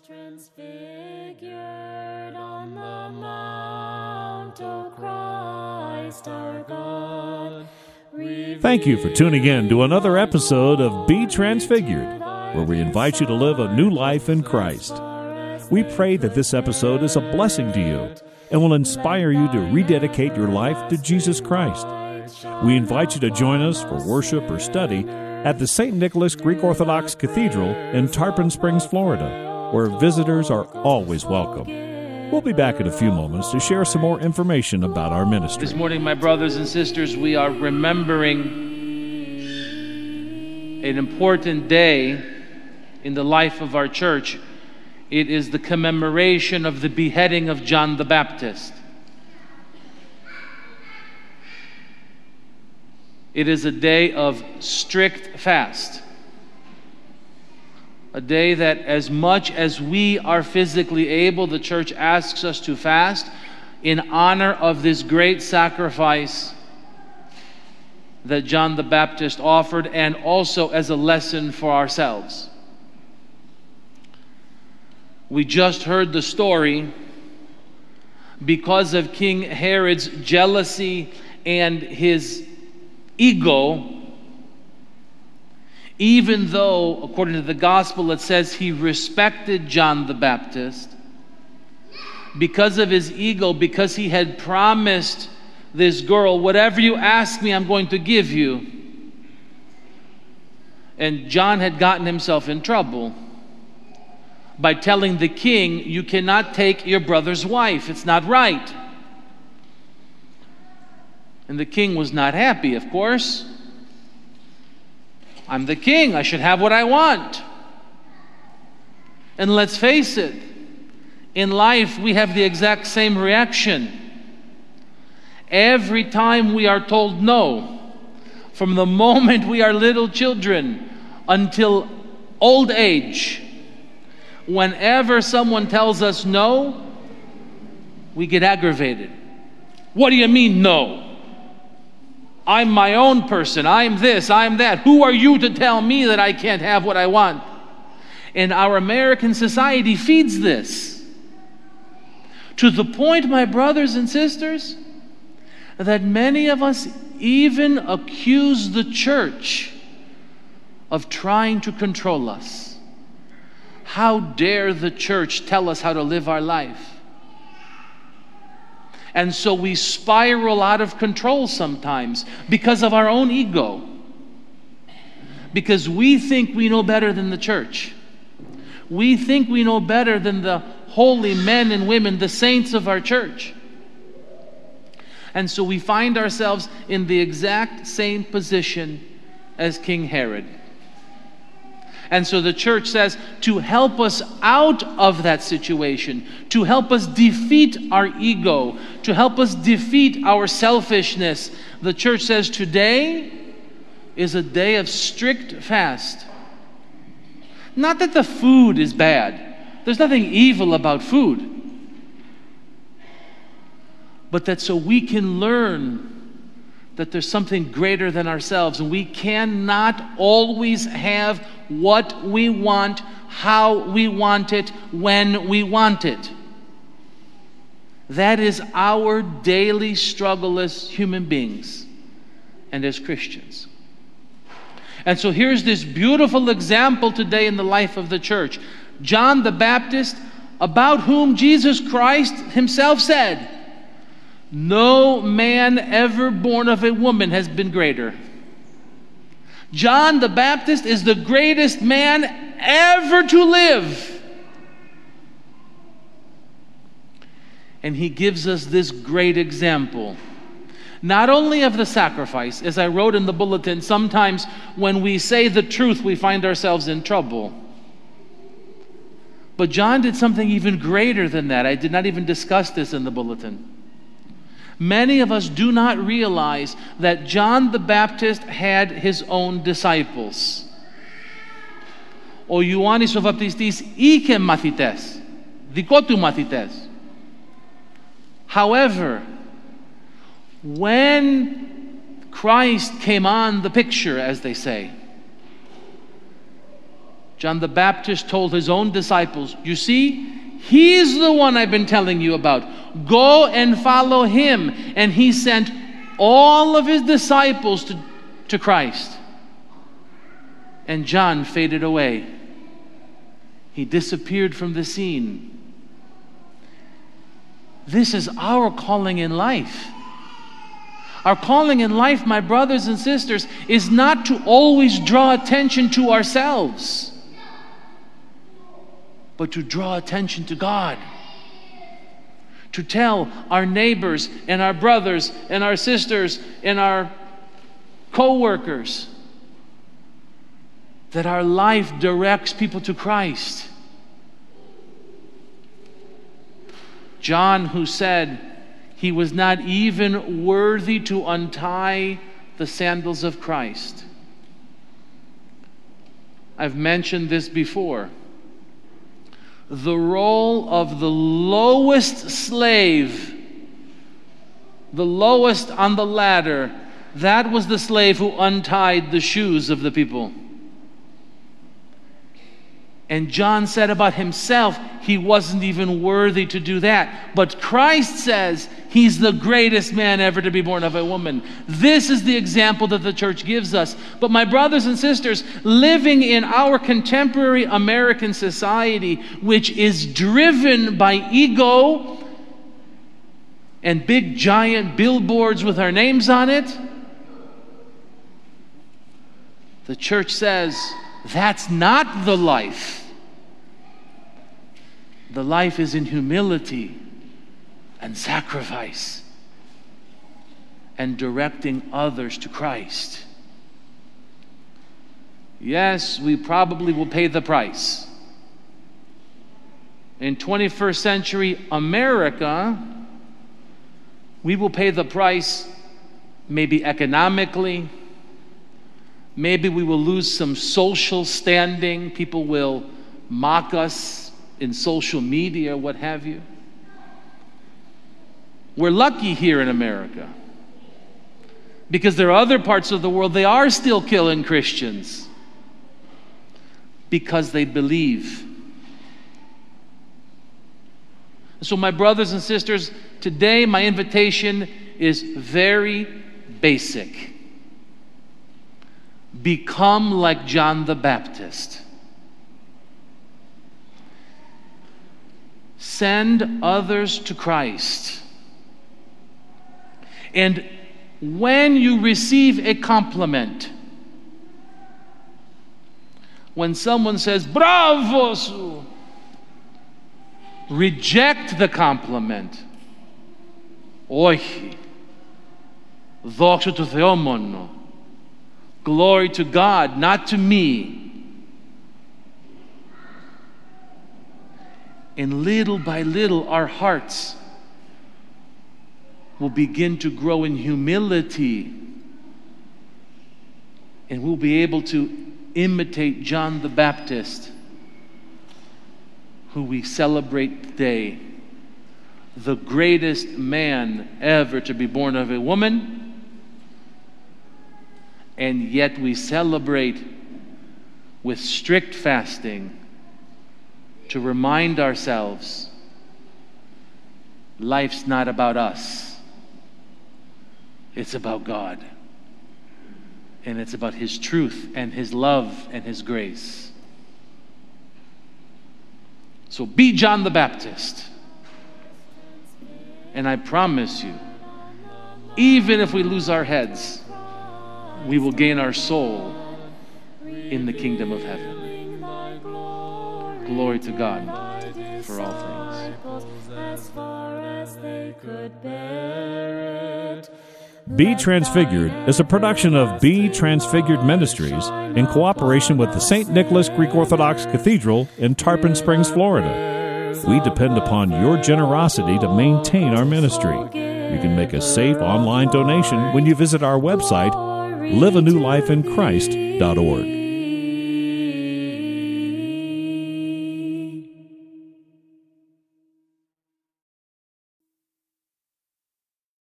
Transfigured on the mount, O Christ our God. Thank you for tuning in to another episode of Be Transfigured, where we invite you to live a new life in Christ. We pray that this episode is a blessing to you and will inspire you to rededicate your life to Jesus Christ. We invite you to join us for worship or study at the St. Nicholas Greek Orthodox Cathedral in Tarpon Springs, Florida, where visitors are always welcome. We'll be back in a few moments to share some more information about our ministry. This morning, my brothers and sisters, we are remembering an important day in the life of our church. It is the commemoration of the beheading of John the Baptist. It is a day of strict fast. A day that as much as we are physically able, the church asks us to fast in honor of this great sacrifice that John the Baptist offered, and also as a lesson for ourselves. We just heard the story. Because of King Herod's jealousy and his ego, even though, according to the gospel, it says he respected John the Baptist, because of his ego, because he had promised this girl, whatever you ask me, I'm going to give you. And John had gotten himself in trouble by telling the king, you cannot take your brother's wife. It's not right. And the king was not happy, of course. I'm the king. I should have what I want. And let's face it, in life we have the exact same reaction. Every time we are told no, from the moment we are little children until old age, whenever someone tells us no, we get aggravated. What do you mean no? I'm my own person. I'm this, I'm that. Who are you to tell me that I can't have what I want? And our American society feeds this. To the point, my brothers and sisters, that many of us even accuse the church of trying to control us. How dare the church tell us how to live our life? And so we spiral out of control sometimes because of our own ego. Because we think we know better than the church. We think we know better than the holy men and women, the saints of our church. And so we find ourselves in the exact same position as King Herod. And so the church says, to help us out of that situation, to help us defeat our ego, to help us defeat our selfishness, the church says today is a day of strict fast. Not that the food is bad. There's nothing evil about food. But that so we can learn that there's something greater than ourselves, and we cannot always have what we want, how we want it, when we want it. That is our daily struggle as human beings and as Christians. And so here's this beautiful example today in the life of the church. John the Baptist, about whom Jesus Christ himself said, no man ever born of a woman has been greater. John the Baptist is the greatest man ever to live. And he gives us this great example, not only of the sacrifice. As I wrote in the bulletin, sometimes when we say the truth, we find ourselves in trouble. But John did something even greater than that. I did not even discuss this in the bulletin. Many of us do not realize that John the Baptist had his own disciples. Ο Ιωάννης ο Βαπτιστής είχε μαθητές, δικό του μαθητές. However, when Christ came on the picture, as they say, John the Baptist told his own disciples, you see, he's the one I've been telling you about. Go and follow him. And he sent all of his disciples to Christ. And John faded away. He disappeared from the scene. This is our calling in life. Our calling in life, my brothers and sisters, is not to always draw attention to ourselves, but to draw attention to God. To tell our neighbors and our brothers and our sisters and our co-workers that our life directs people to Christ. John, who said he was not even worthy to untie the sandals of Christ. I've mentioned this before. The role of the lowest slave, the lowest on the ladder, that was the slave who untied the shoes of the people. And John said about himself, he wasn't even worthy to do that. But Christ says he's the greatest man ever to be born of a woman. This is the example that the church gives us. But my brothers and sisters, living in our contemporary American society, which is driven by ego and big giant billboards with our names on it, the church says, that's not the life. The life is in humility and sacrifice and directing others to Christ. Yes, we probably will pay the price. In 21st century America, we will pay the price maybe economically. Maybe we will lose some social standing. People will mock us in social media, what have you. We're lucky here in America because there are other parts of the world they are still killing Christians because they believe. So my brothers and sisters, today my invitation is very basic. Become like John the Baptist. Send others to Christ. And when you receive a compliment, when someone says, "Bravo, Su," reject the compliment. Όχι. Δόξα τω Θεώ μόνο. Glory to God, not to me. And little by little, our hearts will begin to grow in humility. And we'll be able to imitate John the Baptist, who we celebrate today, the greatest man ever to be born of a woman. And yet we celebrate with strict fasting to remind ourselves life's not about us. It's about God. And it's about His truth and His love and His grace. So be John the Baptist. And I promise you, even if we lose our heads, we will gain our soul in the kingdom of heaven. Glory to God for all things. Be Transfigured is a production of Be Transfigured Ministries in cooperation with the St. Nicholas Greek Orthodox Cathedral in Tarpon Springs, Florida. We depend upon your generosity to maintain our ministry. You can make a safe online donation when you visit our website, liveanewlifeinchrist.org.